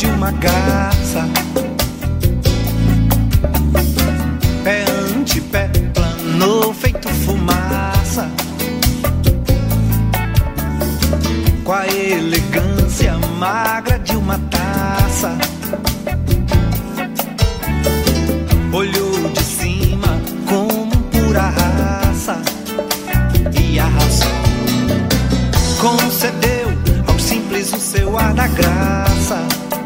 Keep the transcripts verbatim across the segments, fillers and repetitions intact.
de uma garça. Pé ante pé, planou feito fumaça. Com a elegância magra de uma taça. Olhou de cima como pura raça e arrasou. Concedeu ao simples o seu ar da graça.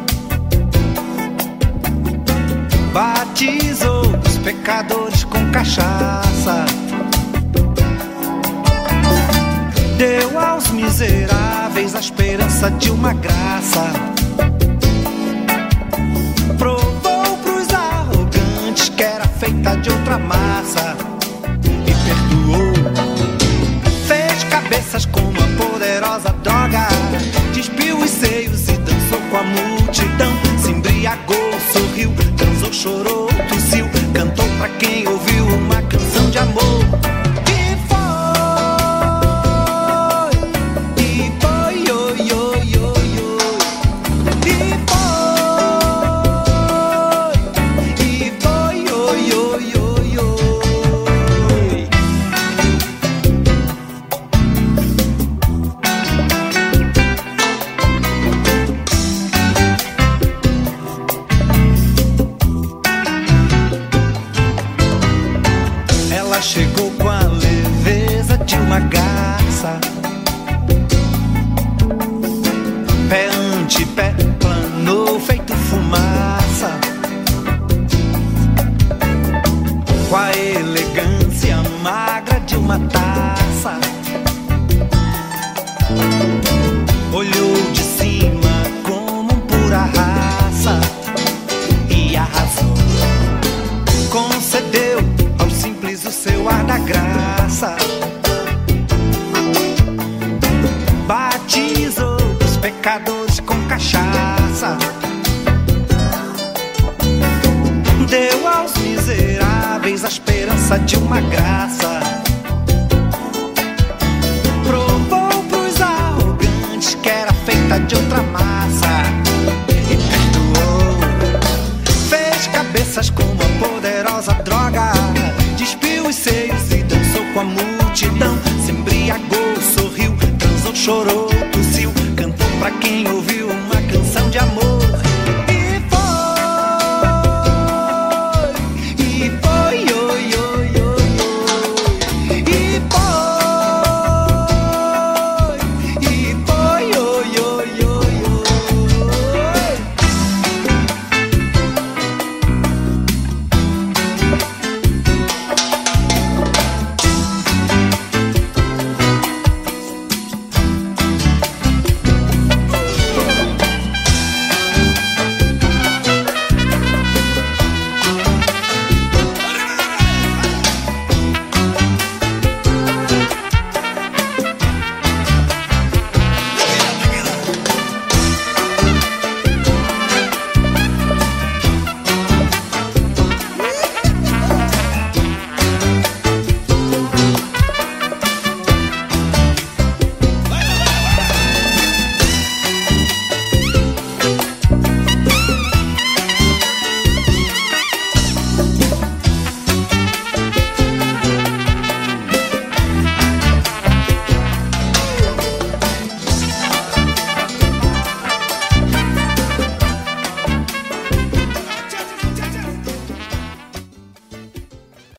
Batizou os pecadores com cachaça. Deu aos miseráveis a esperança de uma graça. Provou pros arrogantes que era feita de outra massa. E perdoou. Fez cabeças com uma poderosa droga. Despiu os seios e dançou com a multidão. Se embriagou, sorriu, transou, chorou, tossiu. Cantou pra quem ouviu uma canção de amor. Chegou com a leveza de uma garça. Pé ante pé, planou feito fumaça. Com a elegância magra de uma taça. Olhou de cima como pura raça e arrasou. Concedeu ao simples o seu ar da graça. Batizou os pecadores com cachaça. Deu aos miseráveis a esperança de uma graça. Provou pros arrogantes que era feita de outra massa.